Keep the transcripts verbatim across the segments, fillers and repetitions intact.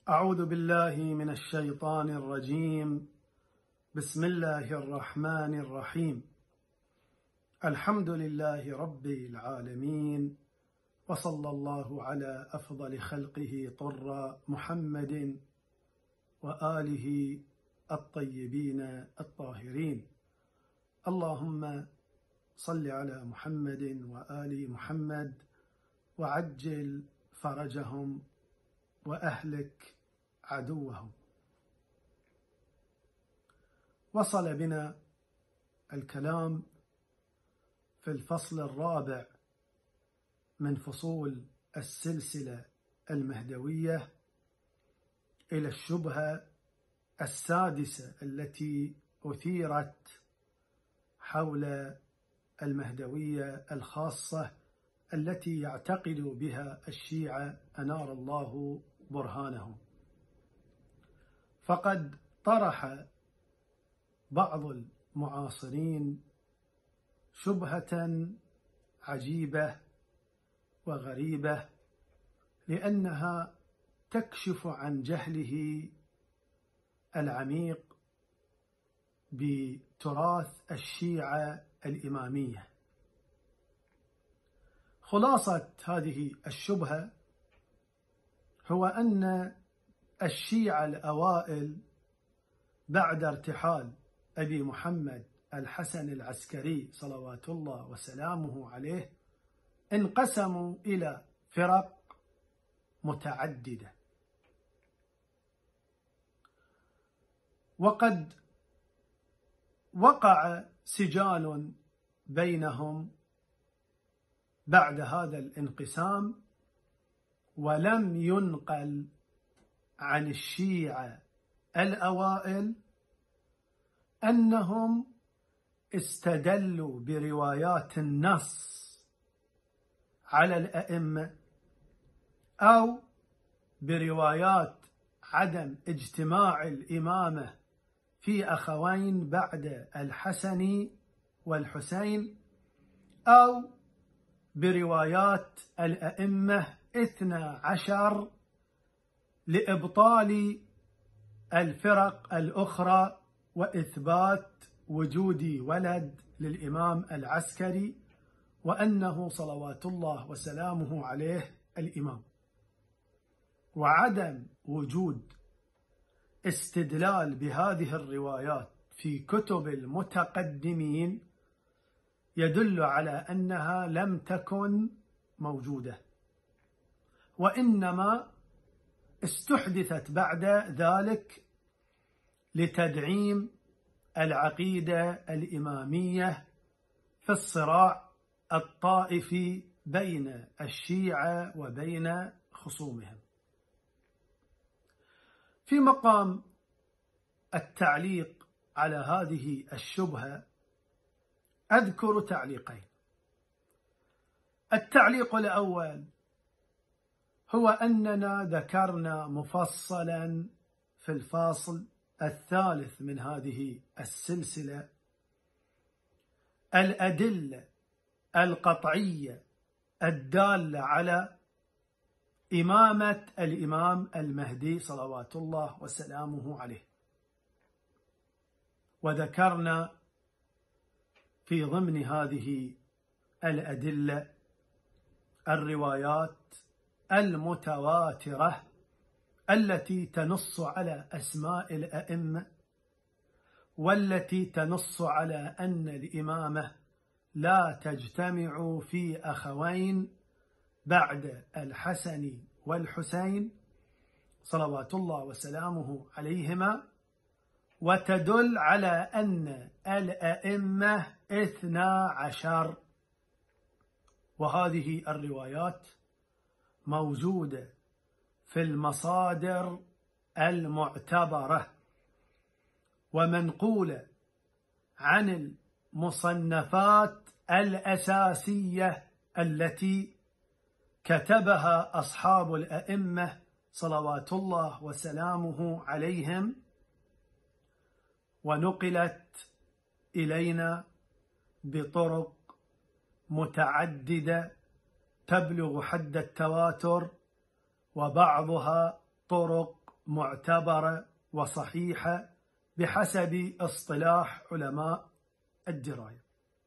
أعوذ بالله من الشيطان الرجيم. بسم الله الرحمن الرحيم. الحمد لله رب العالمين، وصلى الله على أفضل خلقه طر محمد وآله الطيبين الطاهرين. اللهم صل على محمد وآل محمد وعجل فرجهم وأهلك عدوهم. وصل بنا الكلام في الفصل الرابع من فصول السلسلة المهدوية إلى الشبهة السادسة التي أثيرت حول المهدوية الخاصة التي يعتقد بها الشيعة أنار الله برهانهم. فقد طرح بعض المعاصرين شبهة عجيبة وغريبة، لأنها تكشف عن جهله العميق بتراث الشيعة الإمامية. خلاصة هذه الشبهة هو أن الشيعة الأوائل بعد ارتحال أبي محمد الحسن العسكري صلوات الله وسلامه عليه انقسموا إلى فرق متعددة، وقد وقع سجال بينهم بعد هذا الانقسام، ولم ينقل عن الشيعة الأوائل أنهم استدلوا بروايات النص على الأئمة أو بروايات عدم اجتماع الإمامة في أخوين بعد الحسن والحسين، أو بروايات الأئمة اثنا عشر لإبطال الفرق الأخرى وإثبات وجود ولد للإمام العسكري وأنه صلوات الله وسلامه عليه الإمام، وعدم وجود استدلال بهذه الروايات في كتب المتقدمين يدل على أنها لم تكن موجودة، وإنما استحدثت بعد ذلك لتدعيم العقيدة الإمامية في الصراع الطائفي بين الشيعة وبين خصومهم. في مقام التعليق على هذه الشبهة أذكر تعليقين. التعليق الأول هو أننا ذكرنا مفصلا في الفاصل الثالث من هذه السلسلة الأدلة القطعية الدالة على إمامة الإمام المهدي صلوات الله وسلامه عليه، وذكرنا في ضمن هذه الأدلة الروايات المتواترة التي تنص على أسماء الأئمة، والتي تنص على أن الإمامة لا تجتمع في أخوين بعد الحسن والحسين صلوات الله وسلامه عليهما، وتدل على أن الأئمة اثنا عشر. وهذه الروايات موجودة في المصادر المعتبرة ومنقولة عن المصنفات الأساسية التي كتبها أصحاب الأئمة صلوات الله وسلامه عليهم، ونقلت إلينا بطرق متعددة تبلغ حد التواتر، وبعضها طرق معتبرة وصحيحة بحسب اصطلاح علماء الدراية.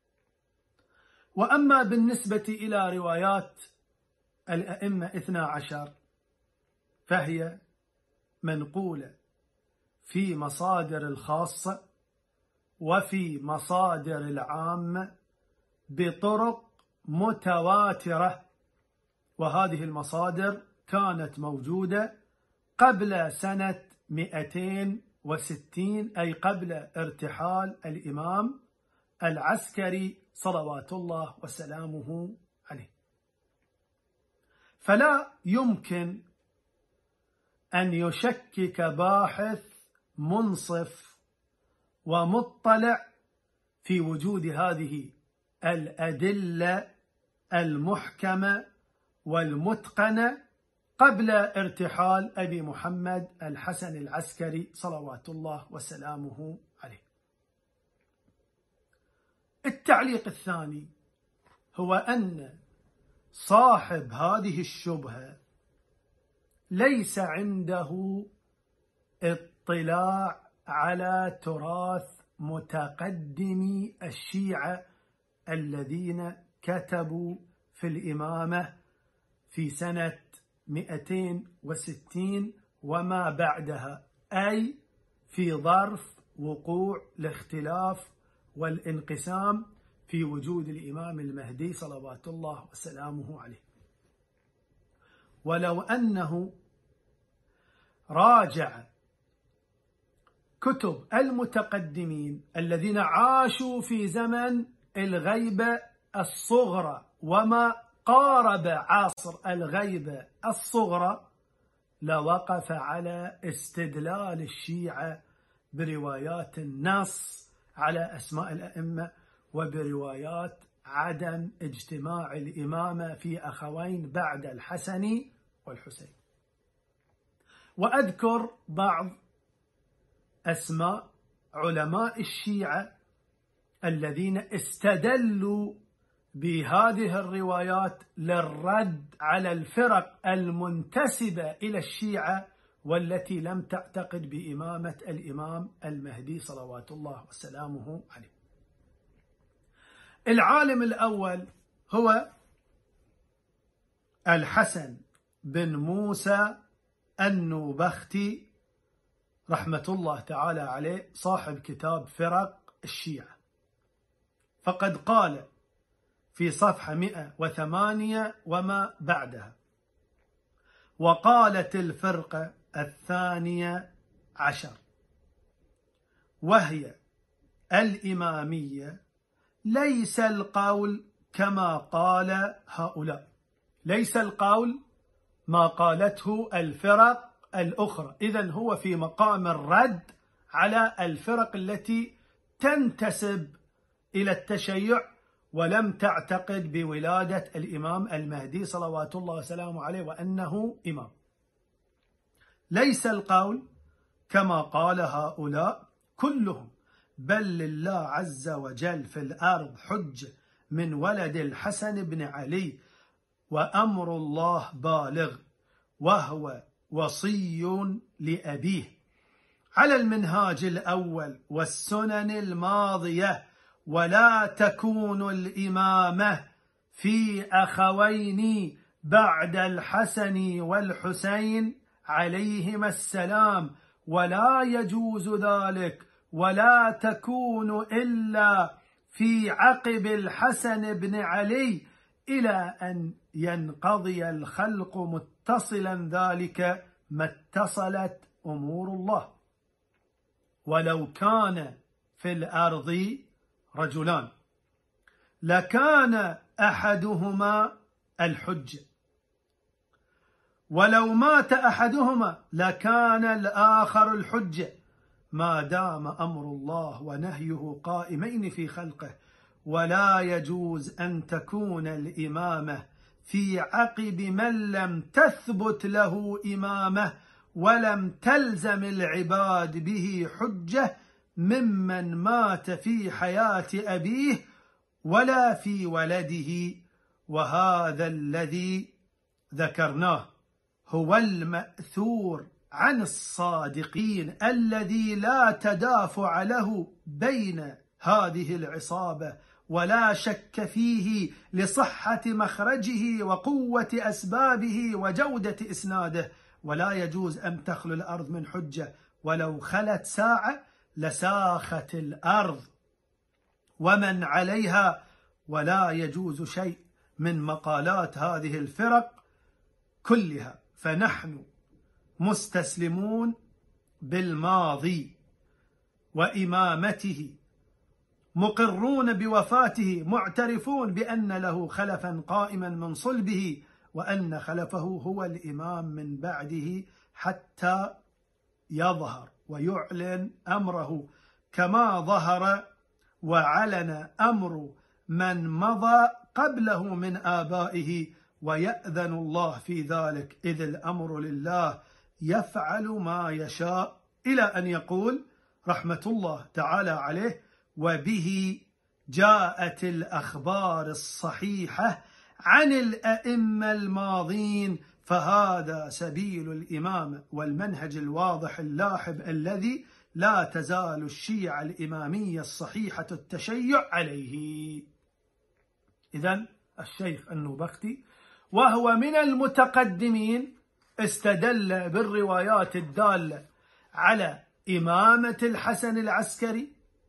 وأما بالنسبة إلى روايات الأئمة اثنا عشر فهي منقولة في مصادر الخاصة وفي مصادر العامة بطرق متواترة، وهذه المصادر كانت موجودة قبل سنة مئتين وستين، أي قبل ارتحال الإمام العسكري صلوات الله وسلامه عليه. فلا يمكن أن يشكك باحث منصف ومطلع في وجود هذه الأدلة المحكمة والمتقنة قبل ارتحال أبي محمد الحسن العسكري صلوات الله وسلامه عليه. التعليق الثاني هو أن صاحب هذه الشبهة ليس عنده اطلاع على تراث متقدمي الشيعة الذين كتبوا في الإمامة في سنة مئتين وستين وما بعدها، أي في ظرف وقوع الاختلاف والانقسام في وجود الإمام المهدي صلوات الله وسلامه عليه. ولو أنه راجع كتب المتقدمين الذين عاشوا في زمن الغيبة الصغرى وما قارب عصر الغيبة الصغرى، لوقف على استدلال الشيعة بروايات النص على أسماء الأئمة وبروايات عدم اجتماع الإمامة في أخوين بعد الحسن والحسين. وأذكر بعض أسماء علماء الشيعة الذين استدلوا بهذه الروايات للرد على الفرق المنتسبة إلى الشيعة والتي لم تعتقد بإمامة الإمام المهدي صلوات الله وسلامه عليه. العالم الأول هو الحسن بن موسى النوبختي رحمة الله تعالى عليه، صاحب كتاب فرق الشيعة، فقد قال في صفحة مئة وثمانية وما بعدها: وقالت الفرقة الثانية عشر وهي الإمامية ليس القول كما قال هؤلاء، ليس القول ما قالته الفرق الأخرى، إذن هو في مقام الرد على الفرق التي تنتسب إلى التشيع ولم تعتقد بولادة الإمام المهدي صلوات الله وسلامه عليه وأنه إمام. ليس القول كما قال هؤلاء كلهم، بل لله عز وجل في الأرض حجة من ولد الحسن بن علي، وأمر الله بالغ، وهو وصي لأبيه على المنهاج الأول والسنن الماضية، ولا تكون الإمامة في أخوين بعد الحسن والحسين عليهما السلام، ولا يجوز ذلك، ولا تكون إلا في عقب الحسن بن علي إلى أن ينقضي الخلق متصلا ذلك ما اتصلت أمور الله. ولو كان في الأرض رجلان لكان أحدهما الحجة، ولو مات أحدهما لكان الآخر الحجة، ما دام أمر الله ونهيه قائمين في خلقه. ولا يجوز أن تكون الإمامة في عقب من لم تثبت له إمامة ولم تلزم العباد به حجة ممن مات في حياة أبيه ولا في ولده. وهذا الذي ذكرناه هو المأثور عن الصادقين الذي لا تدافع له بين هذه العصابة ولا شك فيه لصحة مخرجه وقوة أسبابه وجودة إسناده، ولا يجوز أن تخلو الأرض من حجة، ولو خلت ساعة لساخت الأرض ومن عليها، ولا يجوز شيء من مقالات هذه الفرق كلها. فنحن مستسلمون بالماضي وإمامته، مقرون بوفاته، معترفون بأن له خلفا قائما من صلبه، وأن خلفه هو الإمام من بعده حتى يظهر ويعلن أمره كما ظهر وعلن أمر من مضى قبله من آبائه، ويأذن الله في ذلك، إذ الأمر لله يفعل ما يشاء، إلى أن يقول رحمة الله تعالى عليه: وبه جاءت الأخبار الصحيحة عن الأئمة الماضين، فهذا سبيل الإمامة والمنهج الواضح اللاحب الذي لا تزال الشيعة الإمامية الصحيحة التشيع عليه. إذن الشيخ النوبختي وهو من المتقدمين استدل بالروايات الدالة على إمامة الحسن العسكري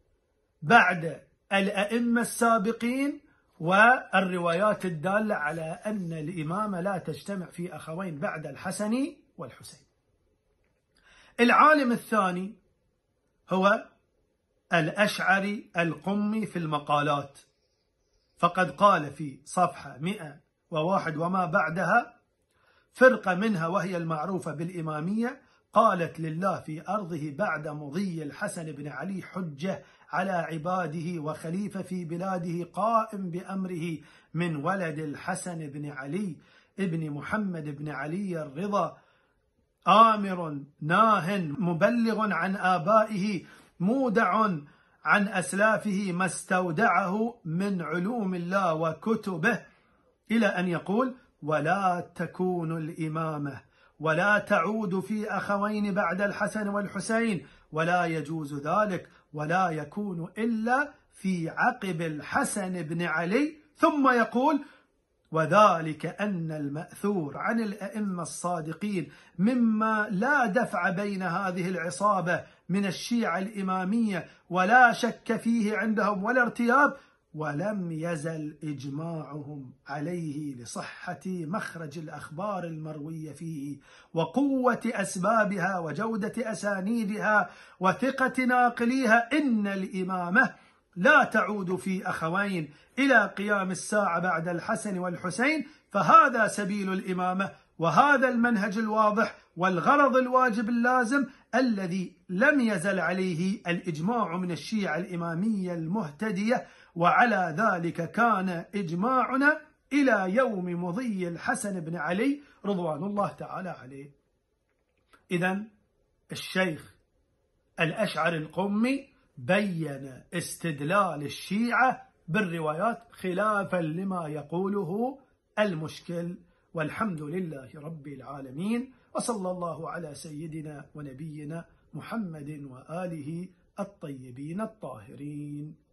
بعد الأئمة السابقين، والروايات الدالة على أن الإمامة لا تجتمع في أخوين بعد الحسن والحسين. العالم الثاني هو الأشعري القمي في المقالات، فقد قال في صفحة مئة وواحد وما بعدها: فرقة منها وهي المعروفة بالإمامية قالت لله في أرضه بعد مضي الحسن بن علي حجة على عباده وخليفة في بلاده قائم بأمره من ولد الحسن بن علي ابن محمد بن علي الرضا، آمر ناه مبلغ عن آبائه مودع عن أسلافه ما استودعه من علوم الله وكتبه، إلى أن يقول: ولا تكون الإمامة ولا تعود في أخوين بعد الحسن والحسين، ولا يجوز ذلك، ولا يكون إلا في عقب الحسن بن علي. ثم يقول: وذلك أن المأثور عن الأئمة الصادقين مما لا دفع بين هذه العصابة من الشيعة الإمامية ولا شك فيه عندهم ولا ارتياب، ولم يزل إجماعهم عليه لصحة مخرج الأخبار المروية فيه وقوة أسبابها وجودة أسانيدها وثقة ناقليها، إن الإمامة لا تعود في أخوين إلى قيام الساعة بعد الحسن والحسين، فهذا سبيل الإمامة، وهذا المنهج الواضح والغرض الواجب اللازم الذي لم يزل عليه الإجماع من الشيعة الإمامية المهتدية، وعلى ذلك كان إجماعنا إلى يوم مضي الحسن بن علي رضوان الله تعالى عليه. إذن الشيخ الأشعري القمي بين استدلال الشيعة بالروايات خلافا لما يقوله المشكل، والحمد لله رب العالمين، وصلى الله على سيدنا ونبينا محمد وآله الطيبين الطاهرين.